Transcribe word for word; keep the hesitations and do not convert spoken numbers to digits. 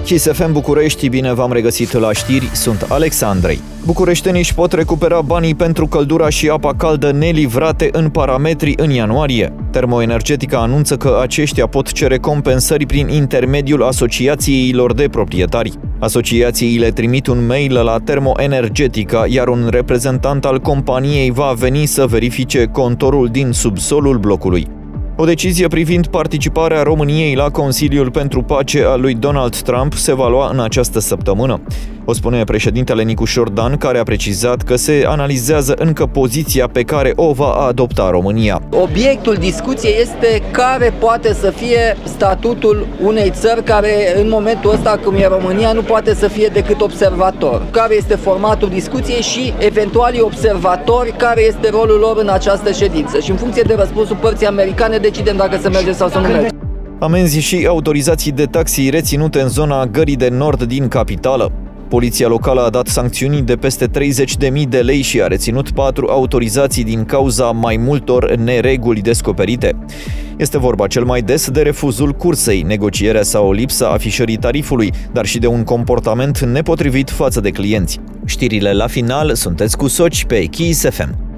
Kiss F M București, bine v-am regăsit la știri, sunt Alexandrei. Bucureștenii își pot recupera banii pentru căldura și apa caldă nelivrate în parametri în ianuarie. Termoenergetica anunță că aceștia pot cere compensări prin intermediul asociațiilor de proprietari. Asociațiile trimit un mail la Termoenergetica, iar un reprezentant al companiei va veni să verifice contorul din subsolul blocului. O decizie privind participarea României la Consiliul pentru Pace al lui Donald Trump se va lua în această săptămână. O spune președintele Nicușor Dan, care a precizat că se analizează încă poziția pe care o va adopta România. Obiectul discuției este care poate să fie statutul unei țări care în momentul ăsta, cum e România, nu poate să fie decât observator. Care este formatul discuției și eventualii observatori, care este rolul lor în această ședință. Și în funcție de răspunsul părții americane decidem dacă să mergem sau să nu mergem. Amenzi și autorizații de taxi reținute în zona Gării de Nord din capitală. Poliția locală a dat sancțiuni de peste treizeci de mii de lei și a reținut patru autorizații din cauza mai multor nereguli descoperite. Este vorba cel mai des de refuzul cursei, negocierea sau lipsa afișării tarifului, dar și de un comportament nepotrivit față de clienți. Știrile la final, sunteți cu Soci pe Kiss F M.